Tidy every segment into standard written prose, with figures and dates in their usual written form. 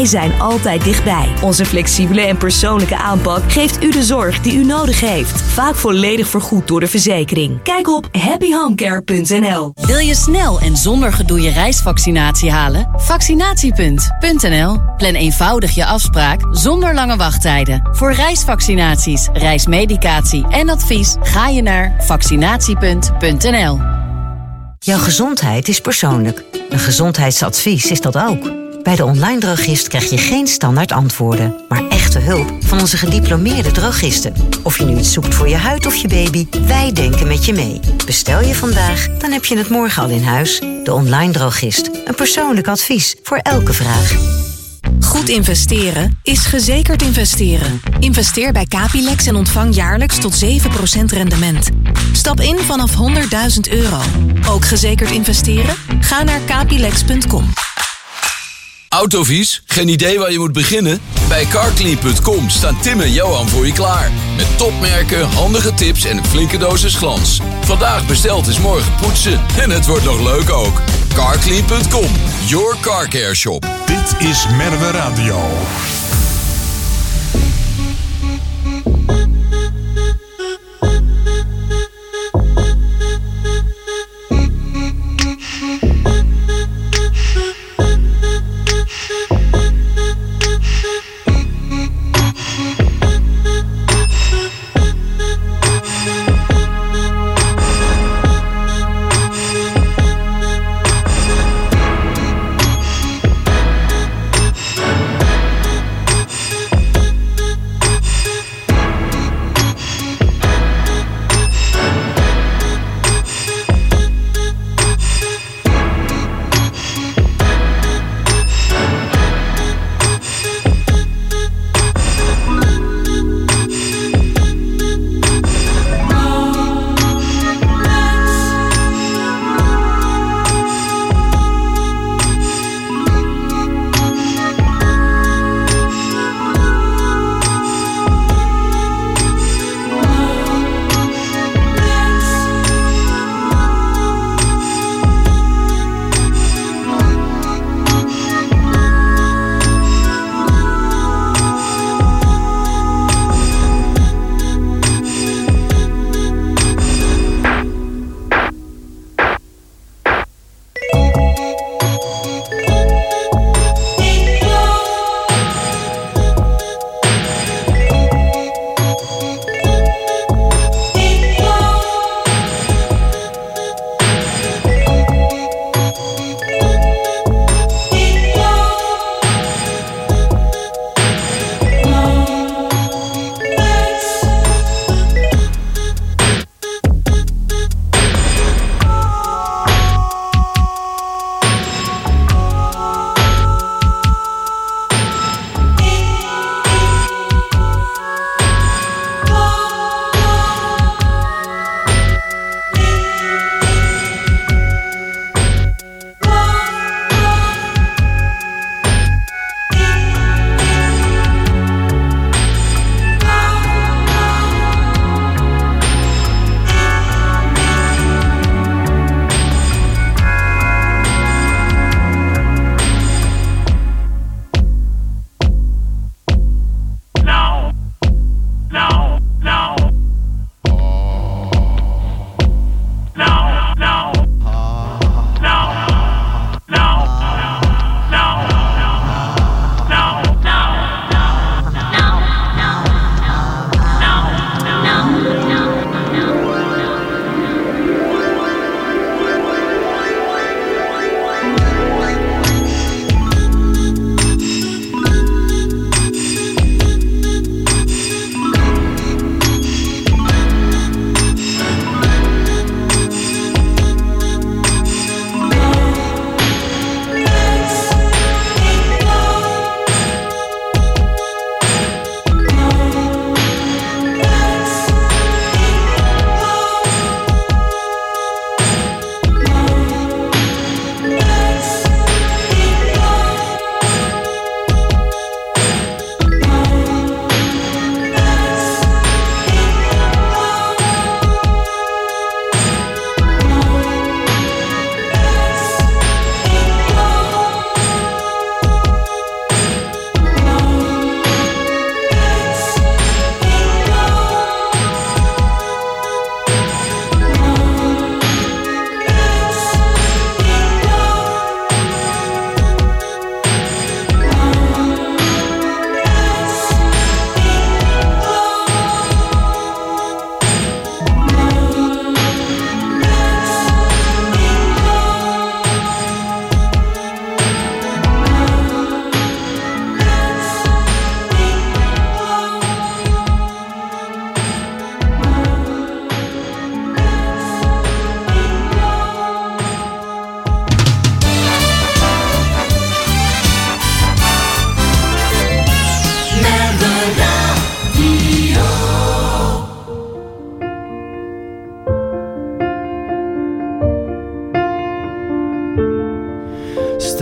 Wij zijn altijd dichtbij. Onze flexibele en persoonlijke aanpak geeft u de zorg die u nodig heeft. Vaak volledig vergoed door de verzekering. Kijk op happyhomecare.nl. Wil je snel en zonder gedoe je reisvaccinatie halen? Vaccinatiepunt.nl. Plan eenvoudig je afspraak zonder lange wachttijden. Voor reisvaccinaties, reismedicatie en advies ga je naar vaccinatiepunt.nl. Jouw gezondheid is persoonlijk. Een gezondheidsadvies is dat ook. Bij de online drogist krijg je geen standaard antwoorden, maar echte hulp van onze gediplomeerde drogisten. Of je nu iets zoekt voor je huid of je baby, wij denken met je mee. Bestel je vandaag, dan heb je het morgen al in huis. De online drogist. Een persoonlijk advies voor elke vraag. Goed investeren is gezekerd investeren. Investeer bij Capilex en ontvang jaarlijks tot 7% rendement. Stap in vanaf €100.000. Ook gezekerd investeren? Ga naar capilex.com. Autovies? Geen idee waar je moet beginnen? Bij carclean.com staan Tim en Johan voor je klaar. Met topmerken, handige tips en een flinke dosis glans. Vandaag besteld is morgen poetsen. En het wordt nog leuk ook. Carclean.com, your car care shop. Dit is Merwe Radio.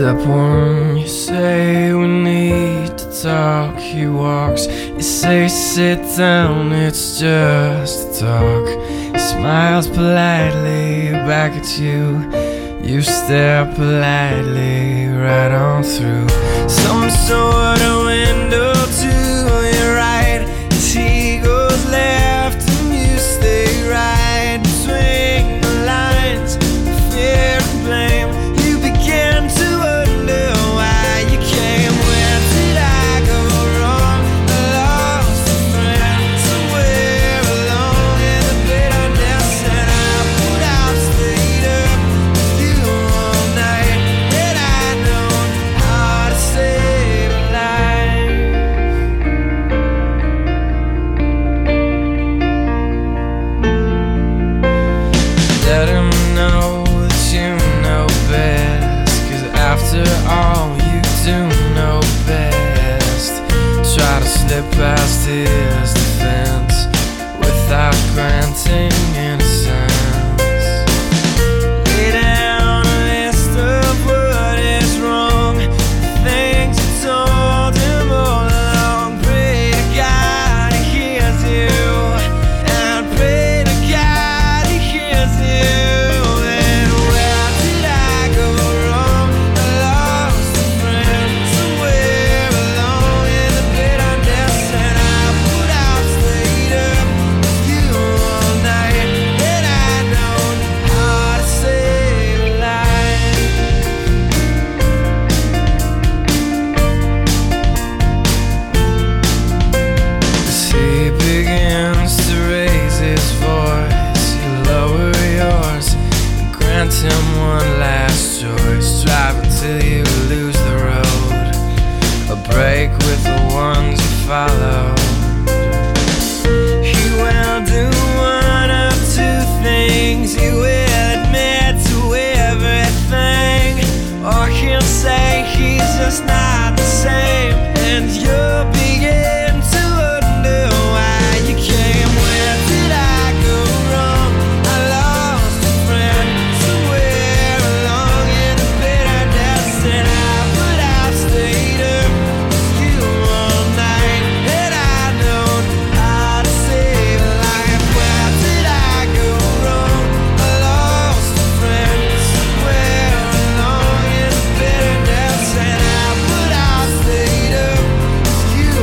Step one, you say we need to talk. He walks, you say sit down, it's just a talk. He smiles politely back at you. You stare politely right on through some sort of window to your right. As he goes left and you stay right between the lines, fear and blame. You begin to wonder why you came. Where did I go wrong? I lost a friend somewhere along in the bitterness, and I put out, stayed up with you all night. And I know how to save a life. Let him know that you know best, 'cause after all you do know best. Try to slip past his defense without granting innocence. Lay down a list of what is wrong, the things you told him all along. Pray to God he hears you, and pray to God he hears you. And where did I go wrong? I lost a friend somewhere along in the bitterness, and I put out, stayed up with you all night. And I know how to save a life. As he begins to raise his voice, you lower yours and grant him one last choice. Drive until you lose the road, a break with the ones you follow. He will do one of two things. He will admit to everything, or he'll say he's just not the same, and you'll begin to wonder why you came. Where did I go wrong? I lost a friend somewhere along in the bitterness, and I put out, stayed up with you all night. And I know how to save a life. Where did I go wrong? I lost a friend somewhere along in the bitterness, and I put out, stayed up with you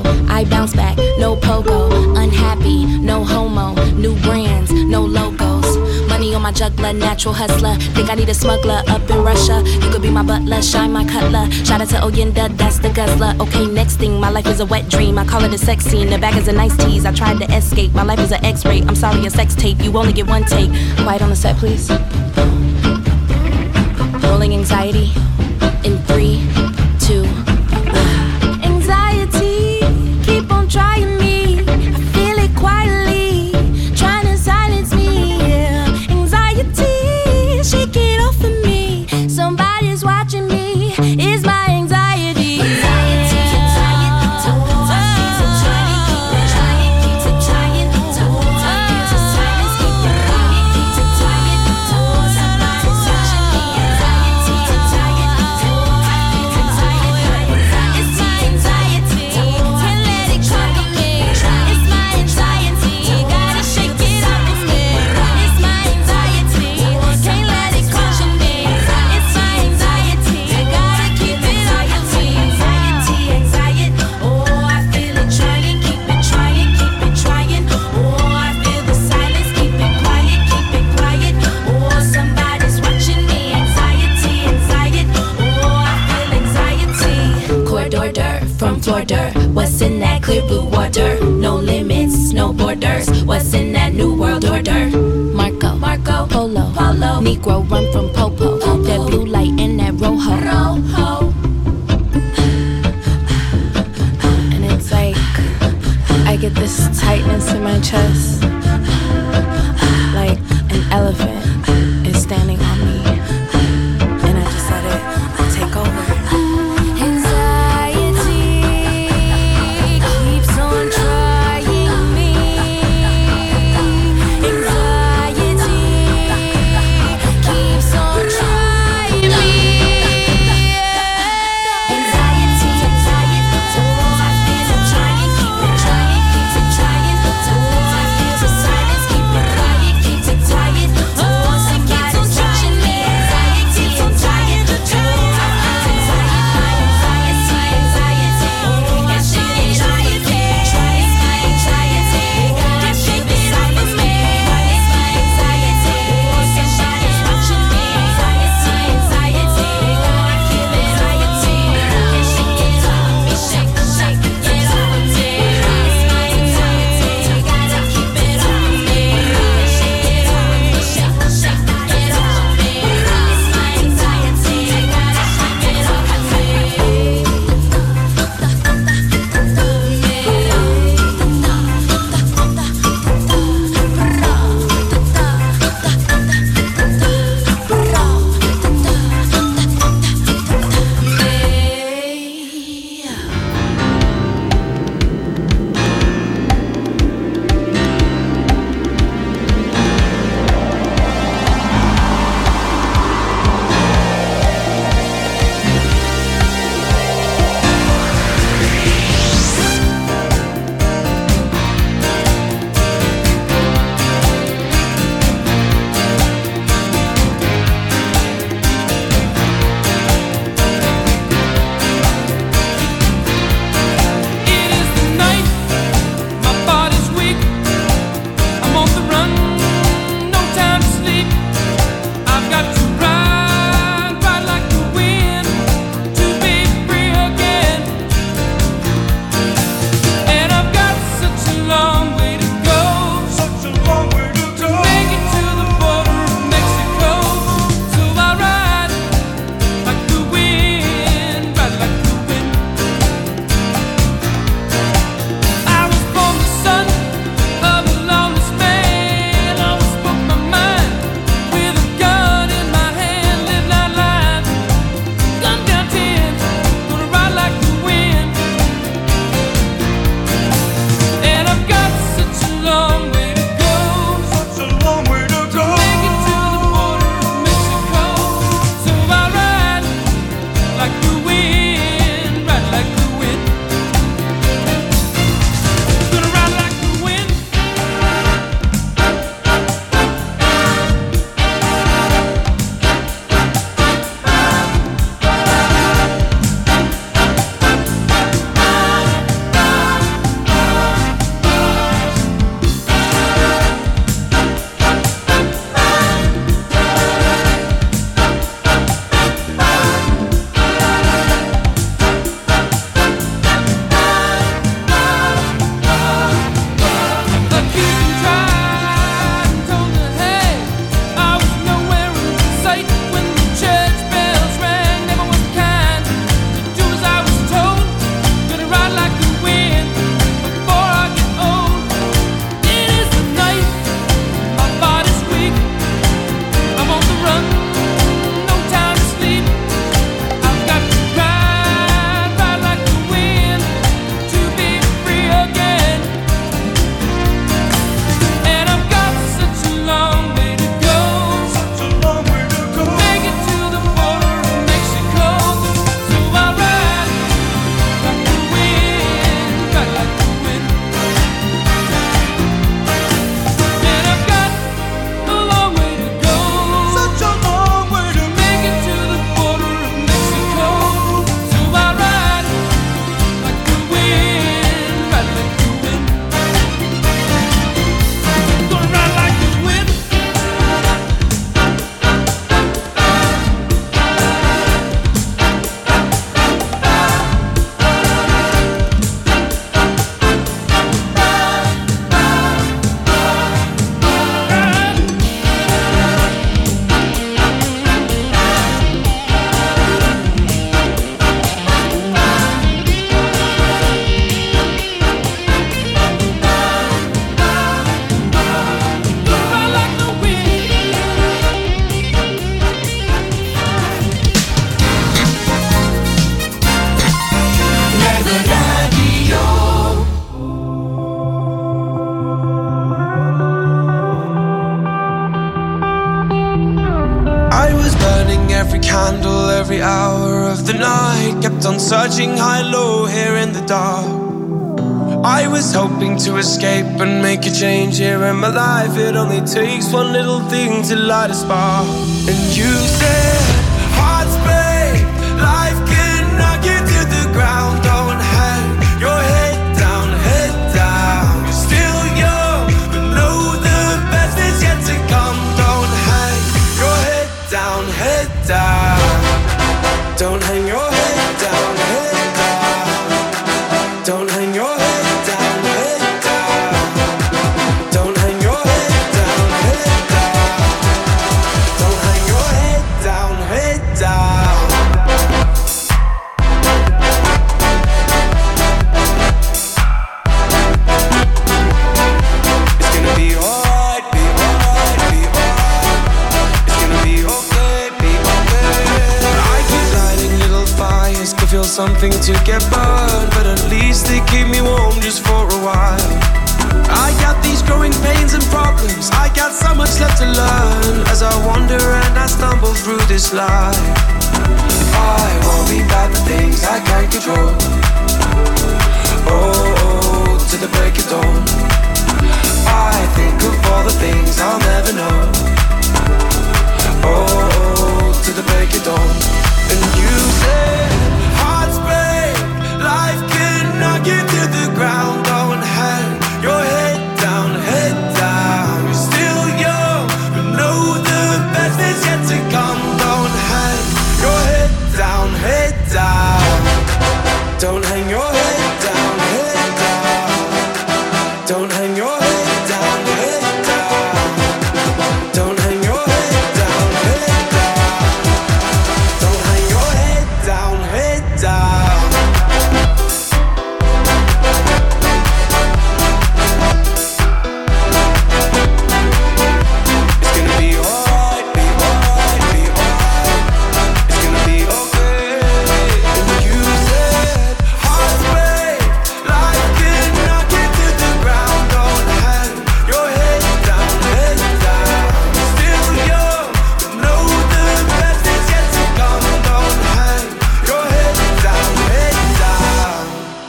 I bounce back, no pogo. Unhappy, no homo. New brands, no logos. Money on my juggler, natural hustler. Think I need a smuggler up in Russia. You could be my butler, shine my cutler. Shout out to Oyenda, that's the guzzler. Okay, next thing, my life is a wet dream. I call it a sex scene, the bag is a nice tease. I tried to escape, my life is an X-ray. I'm sorry, a sex tape, you only get one take. Quiet on the set, please. Rolling anxiety in 3, 2, 1. Anxiety, keep on trying me. I feel it quietly, trying to silence me. Yeah. Anxiety, shake it off of me. Somebody's watching me. It's my anxiety. Anxiety, what's in that clear blue water? No limits, no borders. What's in that new world order? Marco, Polo, Negro run from Popo. That blue light and that rojo. And it's like I get this tightness in my chest, like an elephant is standing on me, and I just let it take over. every hour of the night. Kept on searching high-low here in the dark. I was hoping to escape and make a change here in my life. It only takes one little thing to light a spark. And you said, hearts break, life can knock you to the ground. Don't hang your head down, head down. You're still young, but know the best is yet to come. Don't hang your head down, head down. Don't hang your head down, head down. Don't hang your head down, head down. Don't hang your head down, head down. Don't hang your head down, head down. It's gonna be alright, be alright, be alright. It's gonna be okay, be okay. I keep lighting little fires to feel something to get burned, but at least they keep me warm just for a while. I got these growing pains and problems. I got so much left to learn as I wander and I stumble through this life. I worry about the things I can't control. Oh, to the break of dawn. I think of all the things I'll never know. Oh, to the break of dawn. And you said, hearts break, life can knock you to the ground. Don't hang your head down, head down. You're still young, but know the best is yet to come. Don't hang your head down, head down. Don't hang your head down, head down. Don't hang your head down, head down. Don't hang your head down, head down. Don't hang your head down, head down. It's gonna be alright, be alright, be alright. It's gonna be okay. And you said, hearts break, life can knock you to the ground. Don't hang your head down, head down. Still young, but know the best is yet to come. Don't hang your head down, head down.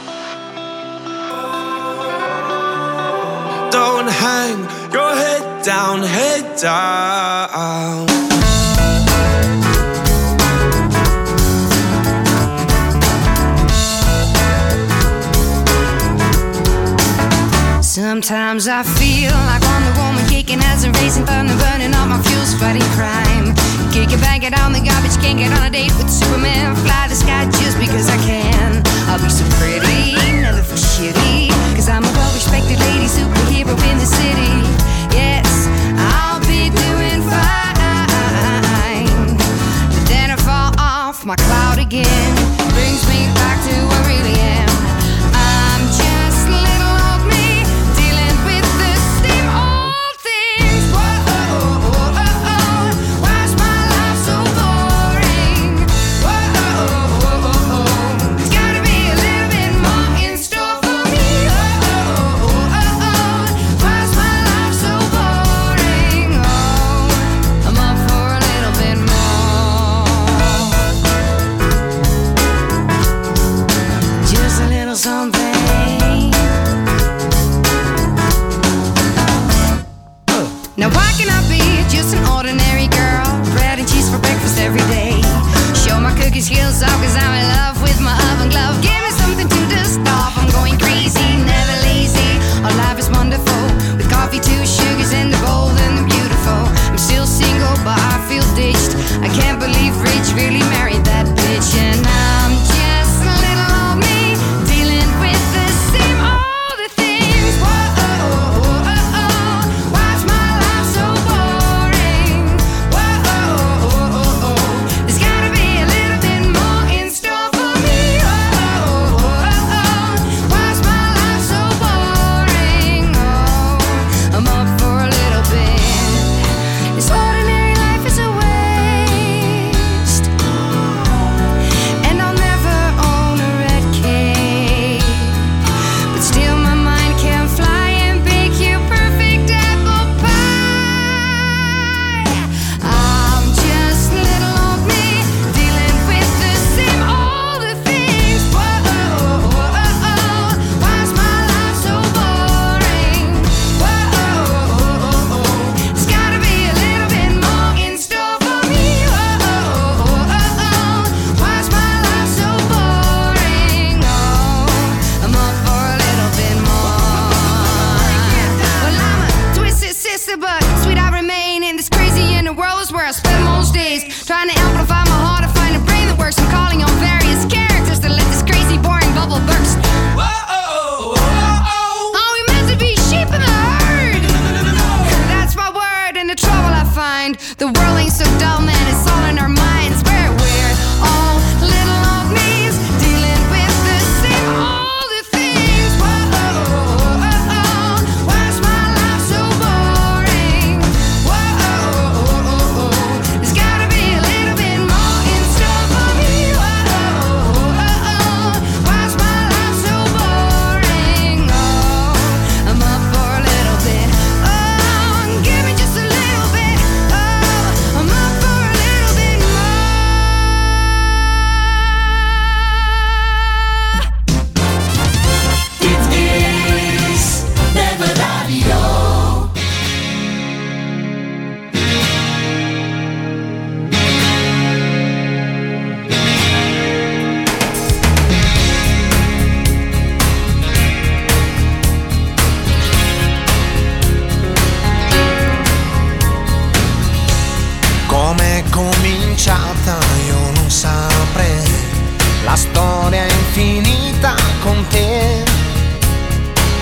Don't hang your head down, head down. Sometimes I feel like Wonder Woman kicking as a racing thunder, burning all my fuels, fighting crime. Kick it back, get on the garbage, can't get on a date with Superman. Fly the sky just because I can. I'll be so pretty, never feel shitty, cause I'm a well-respected lady superhero in the city. Yes, I'll be doing fine. But then I fall off my cloud again. Brings me back to who I really am. I'm just little old me, dealing with the same old things. Whoa, why's my life so boring? Whoa, there's gotta be a little bit more in store for me. Why's my life so boring? Oh, I'm up for a little bit more. Just a little something. Now why can I be just an ordinary girl? Bread and cheese for breakfast every day. Show my cookie skills off cause I'm in love with my oven glove. Give me something to dust off, I'm going crazy, never lazy. Our life is wonderful, with coffee, 2 sugars and the bold and the beautiful. I'm still single but I feel ditched. I can't believe Rich really married that bitch. And I'm just a little old me, dealing with the same old things. Whoa, why's my life so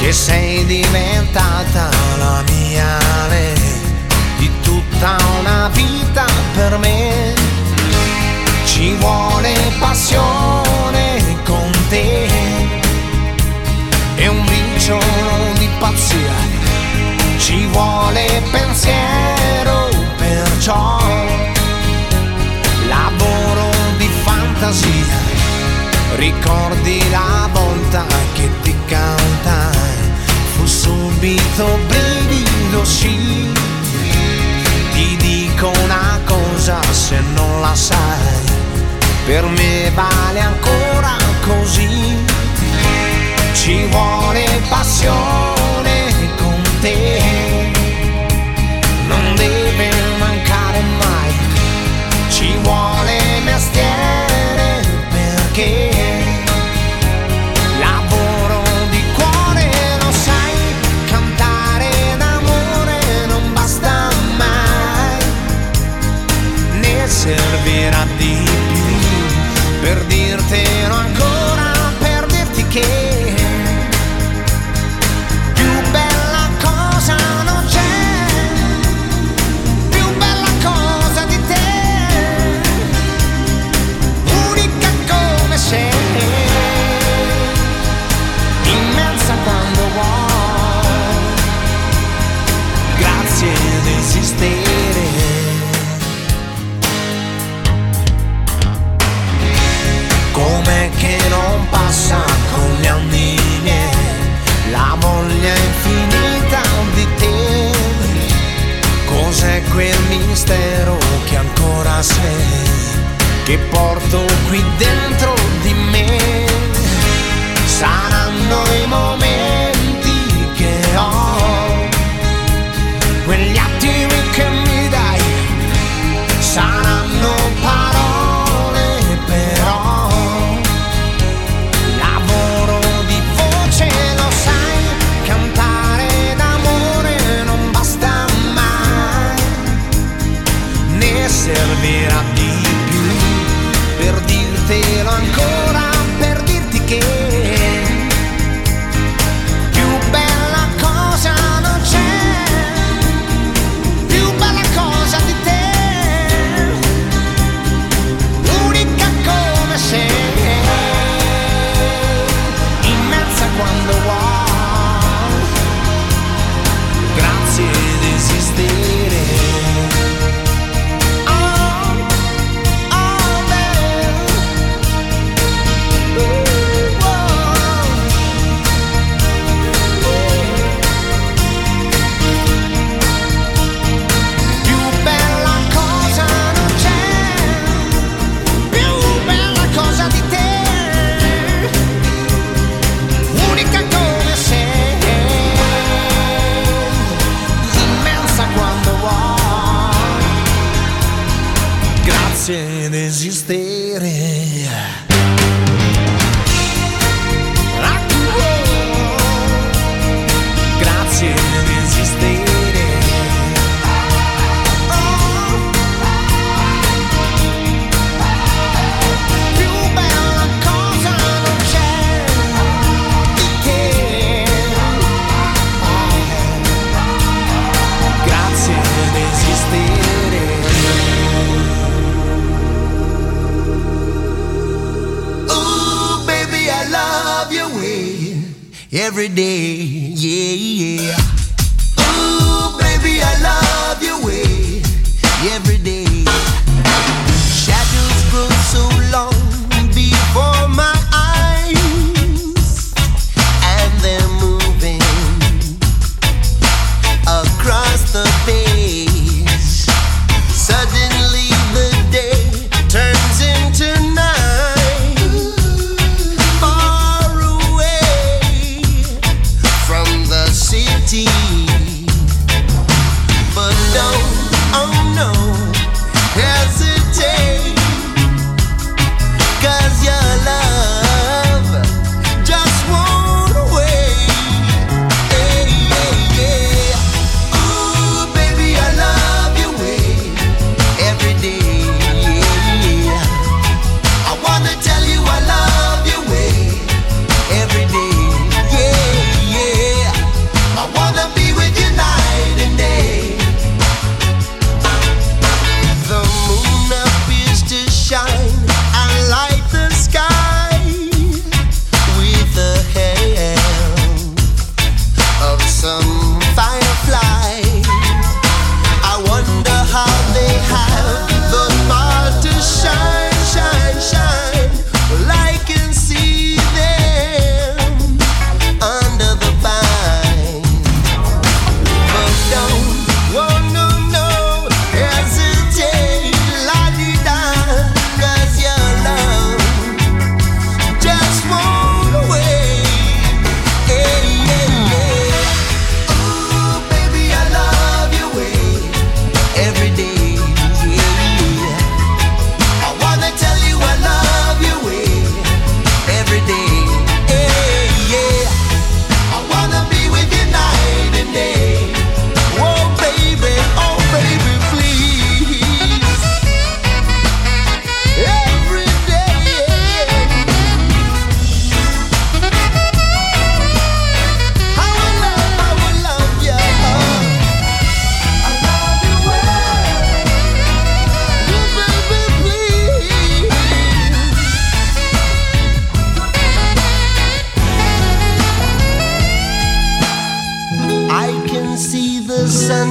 e sei diventata la mia di tutta una vita per me. Ci vuole passione con te e un briciolo di pazzia, ci vuole pensiero, perciò lavoro di fantasia. Ricordi la volta che ti cantai, fu subito brivido, sì. Ti dico una cosa, se non la sai, per me vale ancora così. Ci vuole passione con te, non deve mancare mai. Ci vuole mestiere perché lavoro di cuore, lo sai, cantare d'amore non basta mai, ne servirà di più per dirtelo ancora, per dirti che immensa quando vuoi, grazie ad esistere. Com'è che non passa con gli anni miei la voglia infinita di te? Cos'è quel mistero che ancora sei, che porto qui dentro di me? Saranno i momenti che ho, quegli attimi che mi dai, saranno parole però, lavoro di voce, lo sai, cantare d'amore non basta mai, ne servirà di più per dirtelo ancora, per dirti che quando vuoi, grazie ad esistere. Oh, oh, più bella cosa non c'è, più bella cosa di te. Grazie ad esistere. Grazie ad esistere. Più bella cosa non c'è di te. Grazie ad esistere. Every day, yeah, yeah. Ooh, baby, I love your way. Every day. Shadows grow so long before my eyes, and they're moving across the page. Suddenly the day turns into night.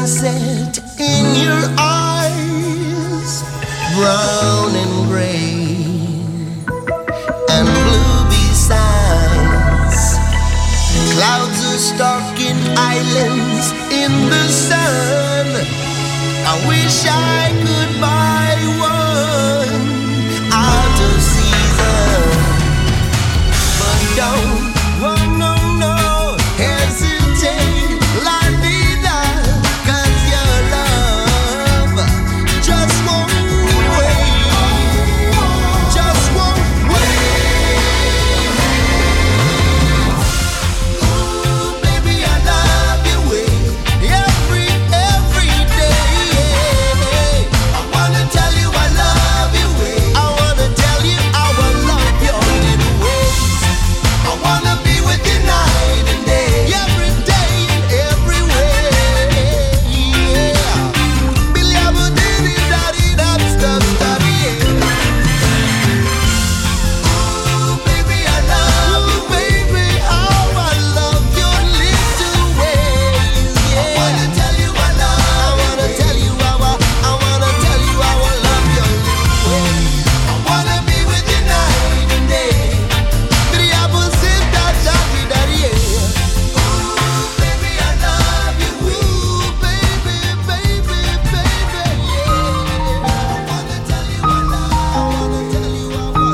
sunset in your eyes, brown and gray and blue besides. Clouds are stalking islands in the sun. I wish I could buy one out of season, but don't, oh no, no, hesitate, la vida, 'cause your love just won't wait, just won't wait. Ooh, baby, I love your way every day. I wanna tell you I love your way. I wanna tell you how I love your little ways. I wanna be with you night and day, every day and every way. Yeah. Billy Abadini, daddy, that's the study. Ooh, baby, I love you, baby, how I love your little ways. Yeah. I wanna tell you I love. I wanna tell you how I wanna tell you how I love your little ways. I wanna be with you night and day. Billy Abadini, daddy, daddy, yeah. Ooh, baby, I love you. Ooh, baby, baby, baby, yeah. I wanna tell you I love. I wanna tell you how I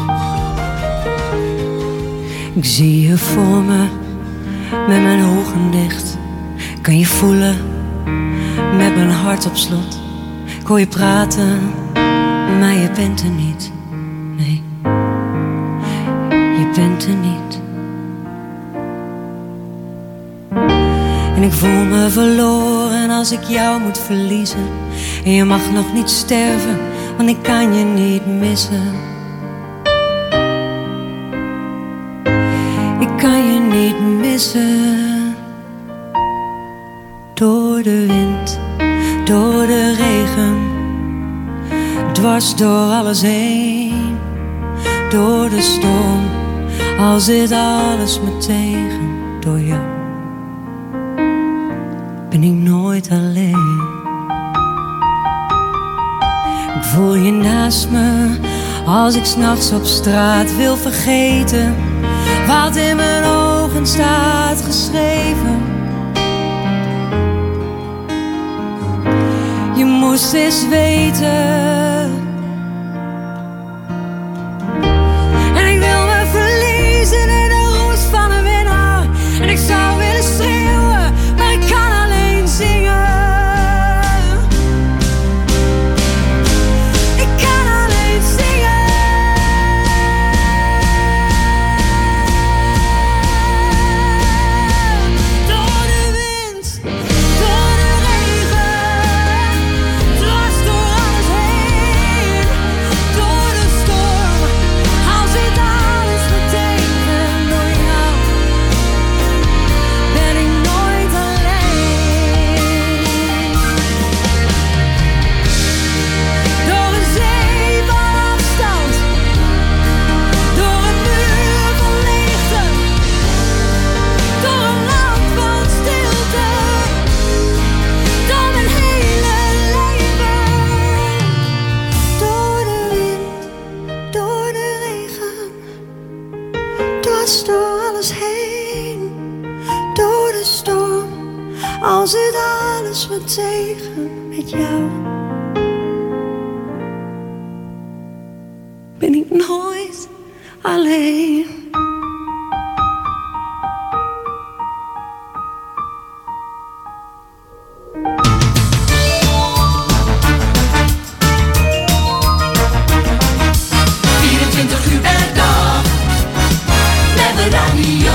love. Ik zie je voor me, met mijn ogen dicht. Kan je voelen, met mijn hart op slot. Ik hoor je praten, maar je bent er niet. Nee, je bent er niet. En ik voel me verloren als ik jou moet verliezen. En je mag nog niet sterven, want ik kan je niet missen. Ik kan je niet missen. Door de wind, door de regen, dwars door alles heen. Door de storm, al zit alles me tegen. Door jou ben ik nooit alleen. Ik voel je naast me, als ik 's nachts op straat wil vergeten wat in mijn ogen staat geschreven. Je moest eens weten. En ik wil me verliezen in de roes van een winnaar. En ik zou willen schreeuwen, maar ik kan alleen zingen. Ik kan alleen zingen. Door de wind, door de regen, dwars door alles heen. Door de storm, al zit alles me tegen. Door jou ben ik nooit alleen. Door een zee van afstand, door een muur van leegte, door een land van stilte, door mijn hele leven. Door de wind, door de regen, dwars door alles heen. Door de storm, al zit alles me tegen. Met jou ben ik nooit alleen. Uur per dag met de radio.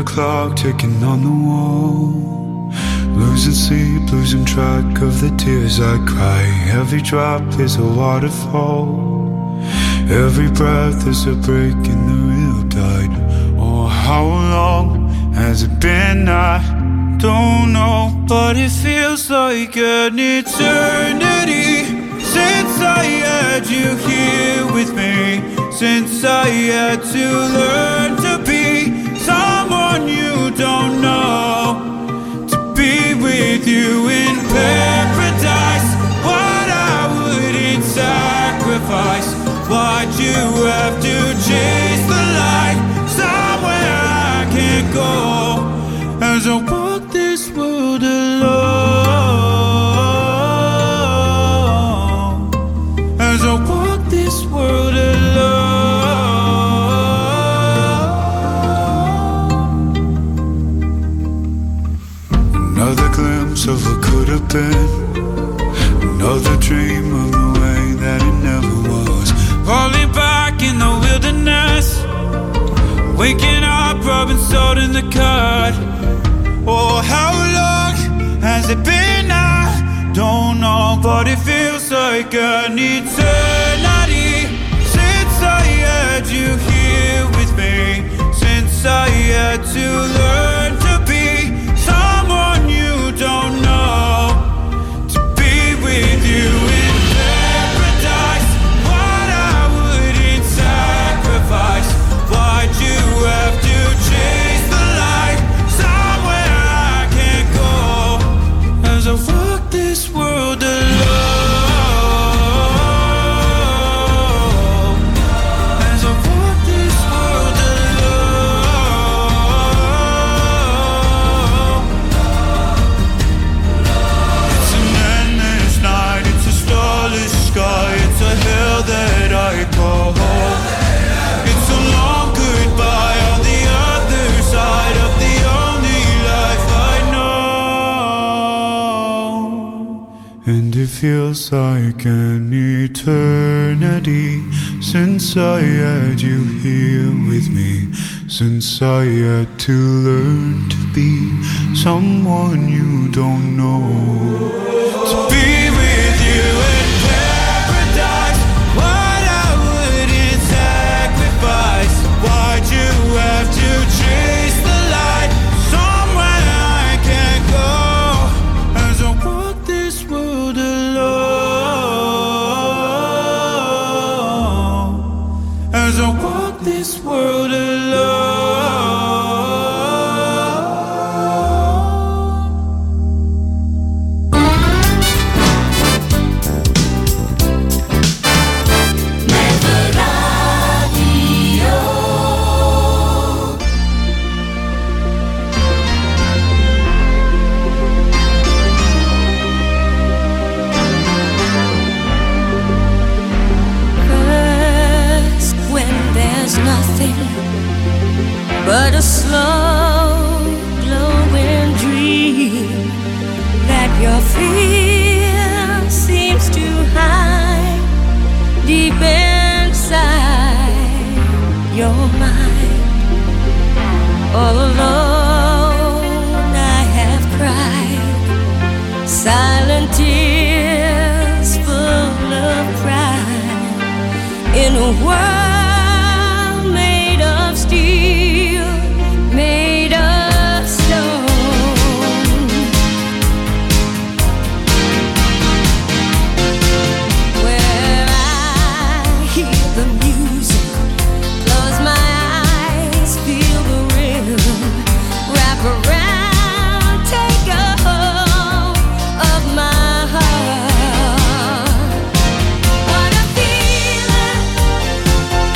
clock ticking on the wall. Losing sleep, losing track of the tears I cry. Every drop is a waterfall. Every breath is a break in the real tide. Oh, how long has it been? I don't know, but it feels like an eternity since I had you here with me. Since I had to learn to be someone you don't know, to be with you in paradise. What I wouldn't sacrifice. Why'd you have to chase the light somewhere I can't go? As I walk this world alone, as I walk this world alone. Another glimpse of what could have been, another dream of the way that it never was. Falling back in the wilderness, waking up, rubbing salt in the cut. Oh, how long has it been? I don't know, but it feels like an eternity since I had you here with me. Since I had to learn to be someone you don't know, to be with you in paradise. What I wouldn't sacrifice. Why'd you have to chase the light somewhere I can't go? As I walk this world alone, as I walk this world alone. It's an endless night, it's a starless sky, it's a hell that I call home. It's a long goodbye on the other side of the only life I know. And it feels like an eternity since I had you here with me. Since I had to learn to be someone you don't know, to be with you in paradise. What I wouldn't sacrifice. Why'd you have to chase the light somewhere I can't go? As I walk this world alone, as I walk this world alone. First, when there's nothing but a slow glowing dream that your fear seems to hide deep inside your mind. All alone I have cried silent tears full of pride in a world made of steel, made of stone. Where I hear the music, close my eyes, feel the rhythm, wrap around, take a hold of my heart. What a feeling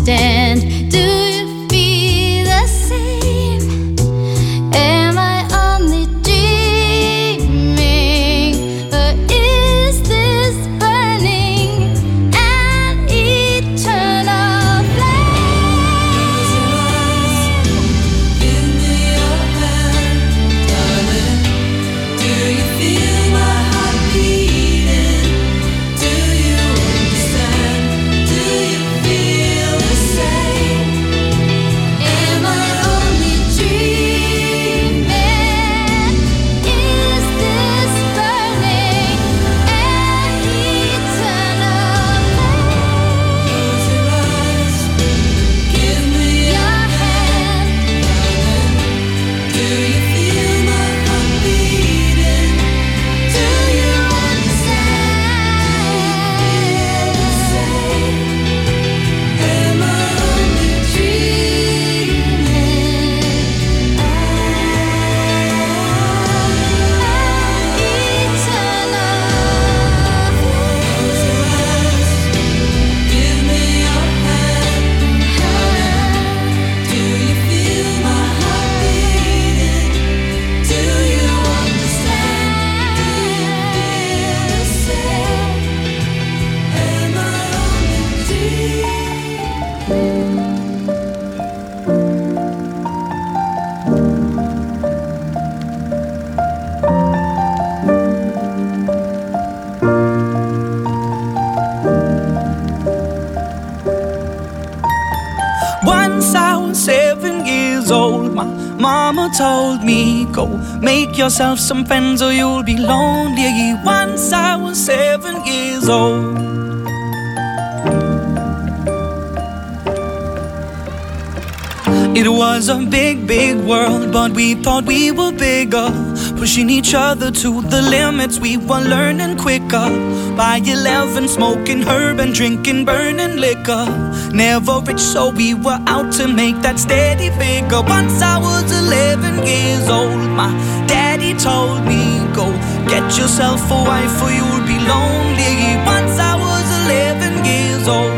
understand? Do you feel the same? Am I only dreaming? Or is this burning an eternal flame? Give me your hand, darling. Do you feel my heart beating? Do you understand? Do you feel the same? Am I only dreaming? Is this burning an eternal flame? Close your eyes. Give me your hand, darling. Do you feel my heart beating? Do you understand? Am I only dreaming? Give me your hand, do you feel my heart beating? Do you understand? Do you feel the same? Am I only Once I was 7 years old, my mama told me, go make yourself some friends or you'll be lonely. Once I was 7 years old. It was a big, big world, but we thought we were bigger, pushing each other to the limits. We were learning quicker. By 11, smoking herb and drinking burning liquor. Never rich, so we were out to make that steady figure. Once I was 11 years old, my daddy told me, go get yourself a wife or you'll be lonely. Once I was 11 years old.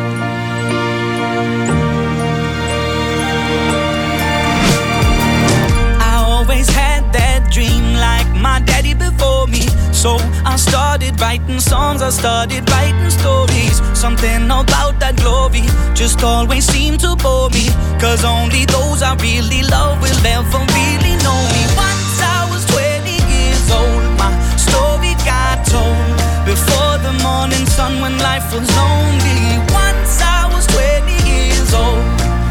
Always had that dream like my daddy before me. So I started writing songs, I started writing stories. Something about that glory just always seemed to bore me. Cause only those I really love will ever really know me. Once I was 20 years old, my story got told before the morning sun when life was lonely. Once I was 20 years old.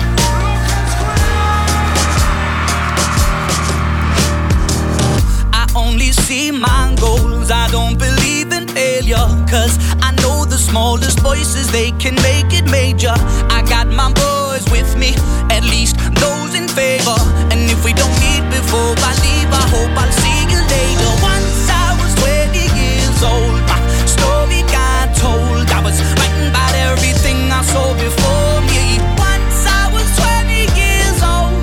Only see my goals, I don't believe in failure. Cause I know the smallest voices, they can make it major. I got my boys with me, at least those in favor. And if we don't meet before I leave, I hope I'll see you later. Once I was 20 years old, my story got told. I was writing about everything I saw before me. Once I was 20 years old.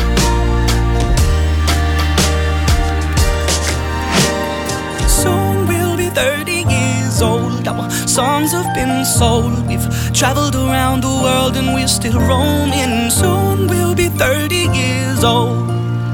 Soon we'll be 30 years old. Our songs have been sold. We've traveled around the world and we're still roaming. Soon we'll be 30 years old.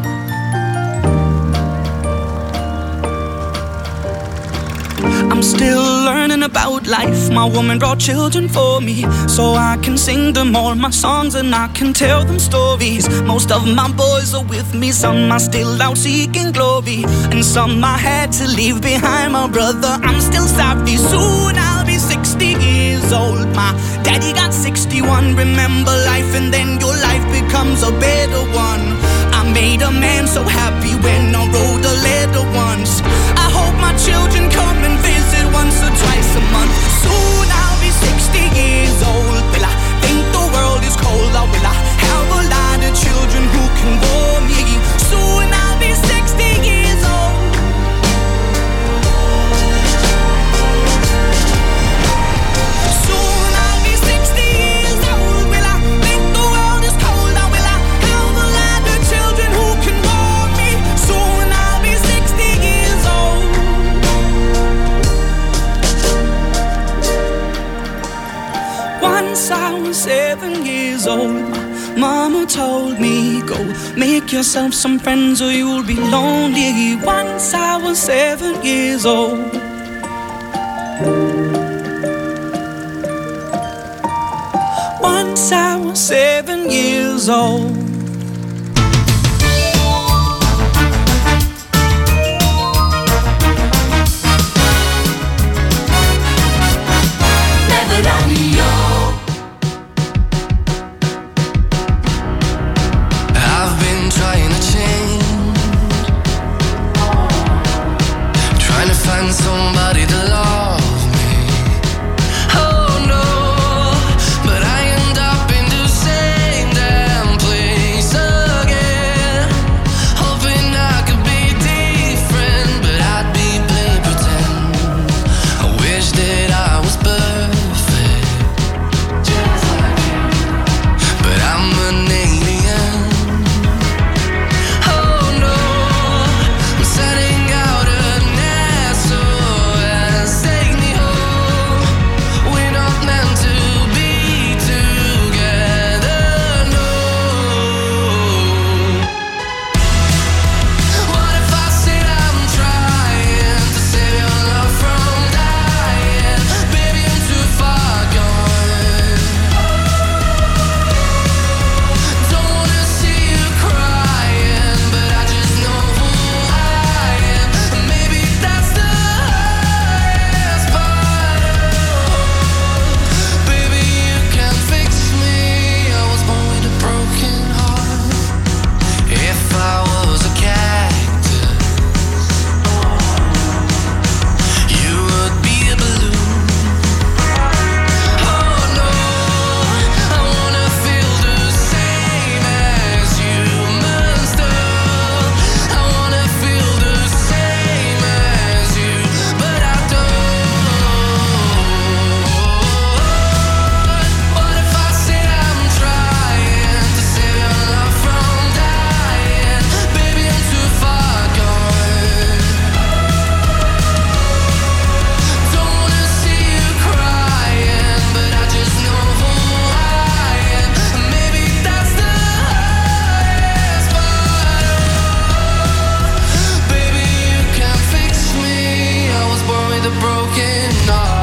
I'm still learning about life. My woman brought children for me, so I can sing them all my songs and I can tell them stories. Most of my boys are with me, some are still out seeking glory, and some I had to leave behind. My brother, I'm still sorry. Soon I'll be 60 years old. My daddy got 61. Remember life and then your life becomes a better one. I made a man so happy when I wrote a letter once. I hope my children come and visit once or twice a month. Soon I'll be 60 years old. Will I think the world is cold, or will I have a lot of children who can bore me? Soon I'll be 60 years old. Soon I'll be 60 years old. Will I think the world is cold, or will I have a lot of children who can bore me? Soon I'll be 60 years old. old. Mama told me, go make yourself some friends or you'll be lonely. Once I was 7 years old. Once I was 7 years old. I've been trying to change, trying to find somebody to love me. Oh no, but I end up in the same damn place again, hoping I could be different, but I'd be playing pretend. I wish that I was perfect, just like you, but I'm an alien. Oh no, I'm setting out an SOS, take me home. We're not meant to be together, no. What if I said I'm trying to save your love from dying? Baby, I'm too far gone. Don't wanna see you crying, but I just know who I am. Maybe that's the hardest part. Baby, you can fix me. I was born with a broken heart. If I was a cactus, you would be a balloon. Oh no, I wanna feel the same as you, monster. I wanna feel the same as you, but I don't. What if I said I'm trying to save your love from dying? Baby, I'm too far gone. Don't wanna see you crying, but I just know who I am. Maybe that's the hardest part. Baby, you can fix me. I was born with a broken heart.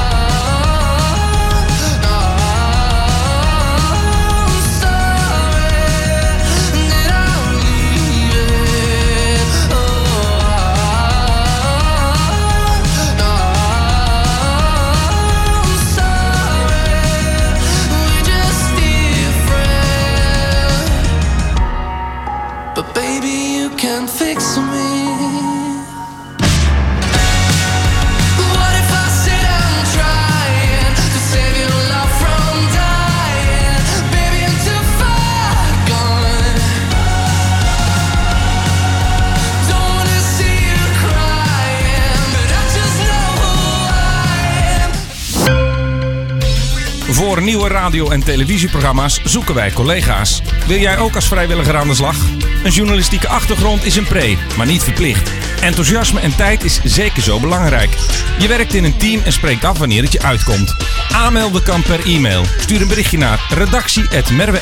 I'm sorry that I leave it. I'm sorry, we're just different. But baby, you can fix me. What if I said I'm trying to save your love from dying? Baby, I'm too far gone. Don't wanna see you crying, but I just know who I am. Voor nieuwe radio- en televisieprogramma's zoeken wij collega's. Wil jij ook als vrijwilliger aan de slag? Een journalistieke achtergrond is een pre, maar niet verplicht. Enthousiasme en tijd is zeker zo belangrijk. Je werkt in een team en spreekt af wanneer het je uitkomt. Aanmelden kan per e-mail. Stuur een berichtje naar redactie@merwe